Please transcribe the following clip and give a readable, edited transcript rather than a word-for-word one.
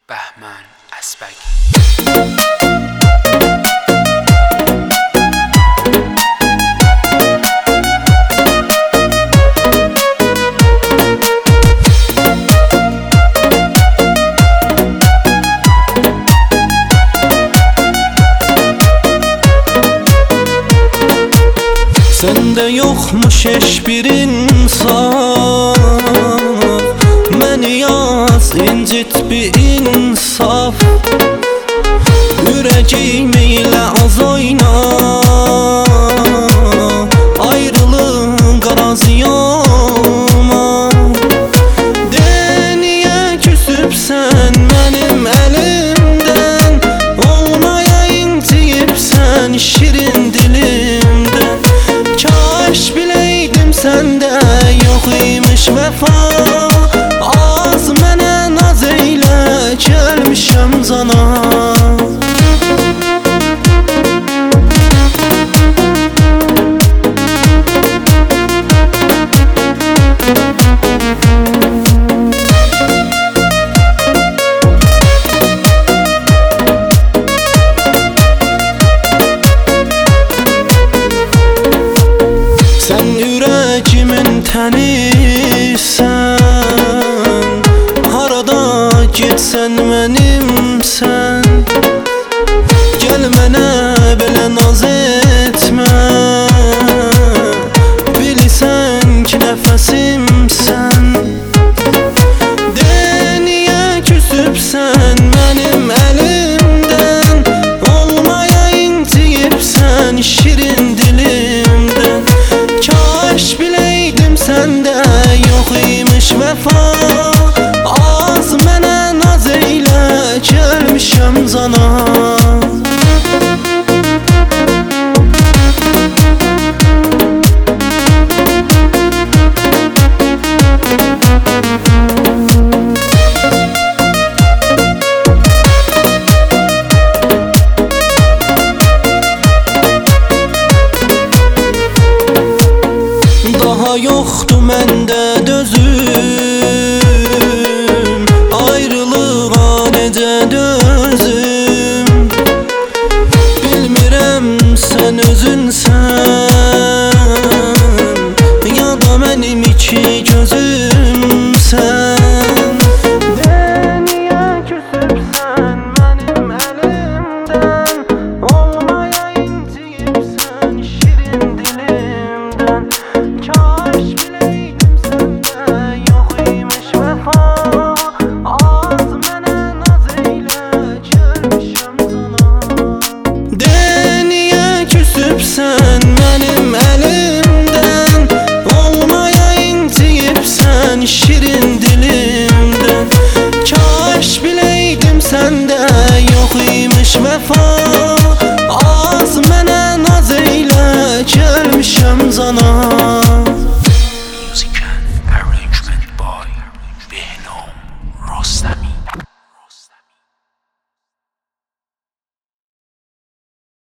Bəhmən Əsbək. Sende yokmuş hiçbir insan, beni yaz incit bir insaf. Yüreğim ile az oyna, ayrılığın garazı olma. De niye küsübsen benim elimden, olmaya inciyipsen şirin dilimden. Kaş bileydim sende yok imiş vefa, az mənə naz eylə gəlmişəm zana. Sen yüreğimin tenisən, harada gitsən mənimsən. Gəl mənə belə naz etmə, bilirsən ki nəfəsimsən. De niyə küsübsən mənim əlimdən, olmaya inciyibsən şirin dilimdən. Kaş bileydim sende yok imiş vefa, az mənə naz eylə gəlmişəm zana. Daha yoktu məndə dözüm, ayrılığa necə dözüm. Bilmirəm sən özünsən, ya da mənim iki gözümsən. De niyə küsübsən mənim əlimdən, olmaya inciyibsən şirin dilimdən. Kaş bileydim sende yok imiş vefa, az mənə naz eylə gəlmişəm zana. De niyə küsübsən mənim əlimdən, olmaya inciyibsən şirin dilimdən. Kaş bileydim sende yok imiş vefa, az mənə naz eylə gəlmişəm zana.